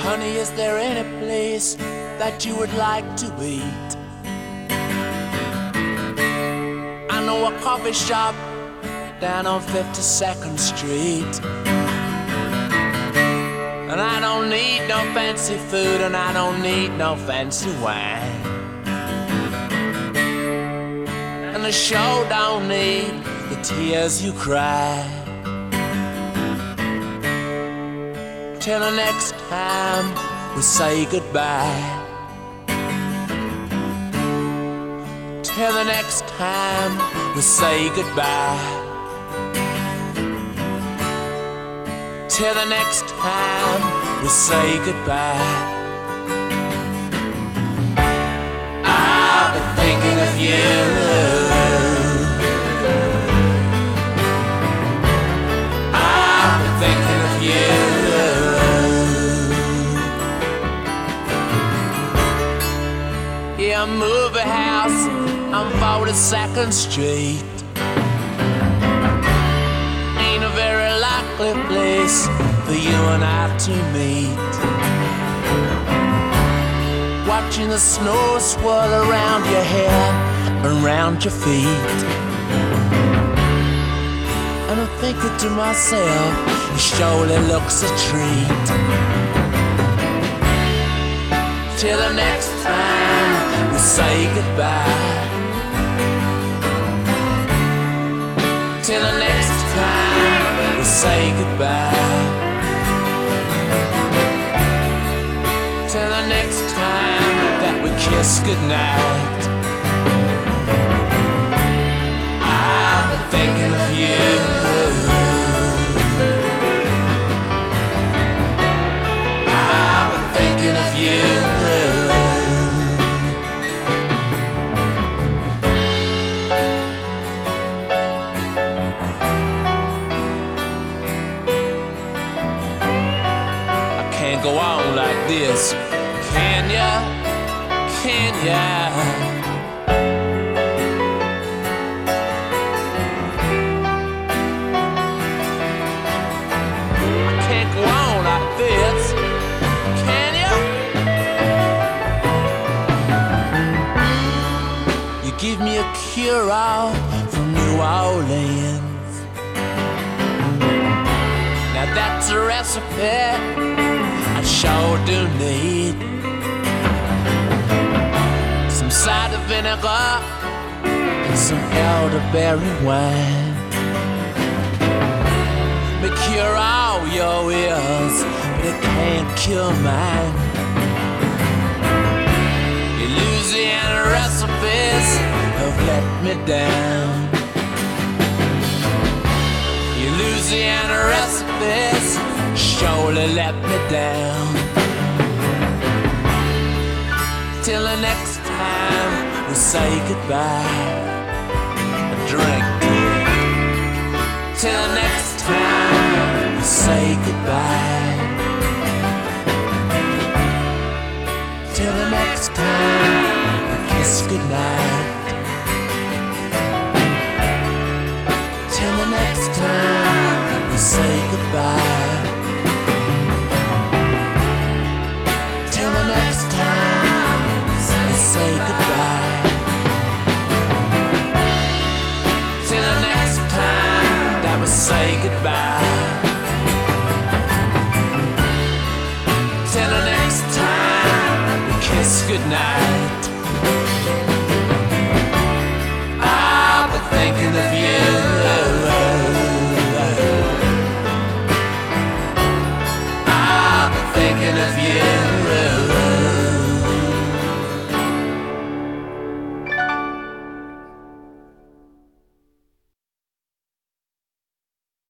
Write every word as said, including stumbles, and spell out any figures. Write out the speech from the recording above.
Honey, is there any place that you would like to eat? I know a coffee shop down on fifty-second Street. And I don't need no fancy food, and I don't need no fancy wine. And the show don't need the tears you cry. Till the next time we say goodbye. Till the next time we say goodbye. Till the next time we say goodbye. I've been thinking of you. I've been thinking of you. Yeah, a movie house on forty-second Street ain't a very likely place for you and I to meet. Watching the snow swirl around your hair and around your feet. And I'm thinking to myself, it surely looks a treat. Till the next time we say goodbye. Till the next time we say goodbye. Till the next time that we kiss goodnight. I've been thinking of you. I've been thinking of you. Can't go on like this, can ya? Can ya? I can't go on like this, can ya? You give me a cure-all from New Orleans. Now that's a recipe I sure do need. Some cider vinegar and some elderberry wine. May cure all your ills, but it can't cure mine. Your Louisiana recipes have let me down. Your Louisiana recipes surely let me down. Till the next time we say goodbye. A drink. Till the next time we say goodbye. Till the next time we kiss goodnight. Till the next time we say goodbye. Next time we say goodbye. Till the next time that we say goodbye. Till the next time we kiss goodnight. I've been thinking of you. I've been thinking of you.